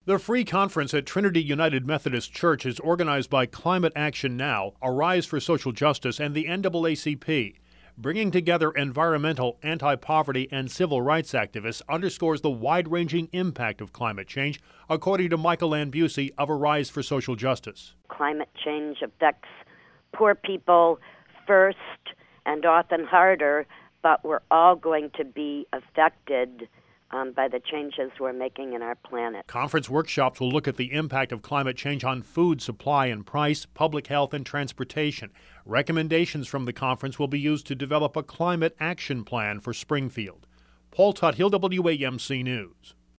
The free conference at Trinity United Methodist Church is organized by Climate Action Now, Arise for Social Justice, and the NAACP. Bringing together environmental, anti-poverty, and civil rights activists underscores the wide-ranging impact of climate change, according to Michael Ann Busey of Arise for Social Justice. Climate change affects poor people first and often harder, but we're all going to be affected by the changes we're making in our planet. Conference workshops will look at the impact of climate change on food supply and price, public health, and transportation. Recommendations from the conference will be used to develop a climate action plan for Springfield. Paul Tuthill, WAMC News.